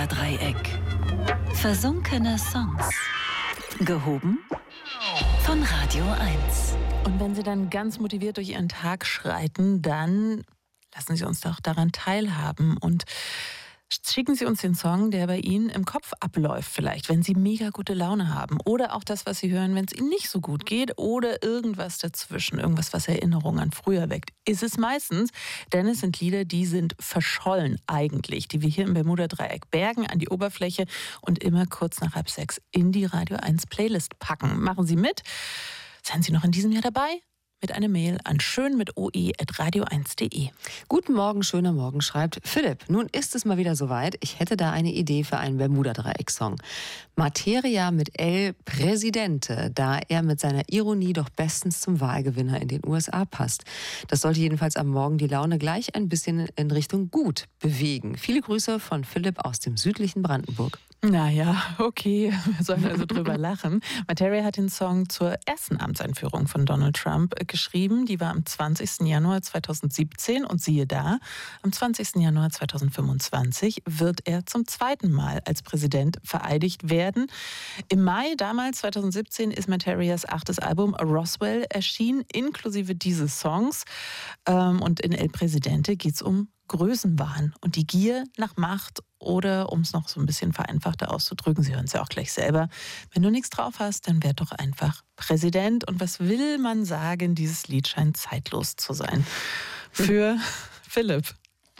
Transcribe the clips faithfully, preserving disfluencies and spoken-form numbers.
Bermuda-Dreieck. Versunkene Songs. Gehoben von Radio eins. Und wenn Sie dann ganz motiviert durch Ihren Tag schreiten, dann lassen Sie uns doch daran teilhaben und schicken Sie uns den Song, der bei Ihnen im Kopf abläuft vielleicht, wenn Sie mega gute Laune haben. Oder auch das, was Sie hören, wenn es Ihnen nicht so gut geht. Oder irgendwas dazwischen, irgendwas, was Erinnerungen an früher weckt. Ist es meistens, denn es sind Lieder, die sind verschollen eigentlich, die wir hier im Bermuda-Dreieck bergen an die Oberfläche und immer kurz nach halb sechs in die Radio eins Playlist packen. Machen Sie mit. Seien Sie noch in diesem Jahr dabei? Mit einer Mail an schön mit oe at radio eins punkt de. Guten Morgen, schöner Morgen, schreibt Philipp. Nun ist es mal wieder soweit. Ich hätte da eine Idee für einen Bermuda-Dreieck-Song. Materia mit El Presidente, da er mit seiner Ironie doch bestens zum Wahlgewinner in den U S A passt. Das sollte jedenfalls am Morgen die Laune gleich ein bisschen in Richtung gut bewegen. Viele Grüße von Philipp aus dem südlichen Brandenburg. Naja, okay, wir sollen also drüber lachen. Materia hat den Song zur ersten Amtseinführung von Donald Trump geschrieben. Die war am zwanzigsten Januar zweitausendsiebzehn und siehe da, am zwanzigsten Januar zweitausendfünfundzwanzig wird er zum zweiten Mal als Präsident vereidigt werden. Im Mai damals, zweitausendsiebzehn, ist Materias achtes Album Roswell erschienen, inklusive dieses Songs. Und in El Presidente geht es um Größenwahn und die Gier nach Macht oder, um es noch so ein bisschen vereinfachter auszudrücken, Sie hören es ja auch gleich selber, wenn du nichts drauf hast, dann werd doch einfach Präsident. Und was will man sagen, dieses Lied scheint zeitlos zu sein. Für Philipp.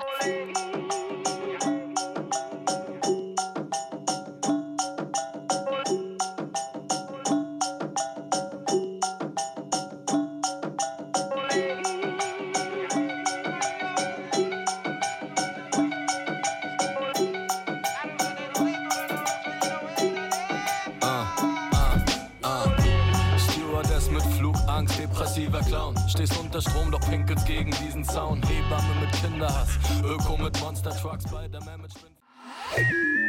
Depressiver Clown, stehst unter Strom, doch pinkelst gegen diesen Zaun. Hebamme mit Kinderhass, Öko mit Monster Trucks, Spider-Man mit Spinnen.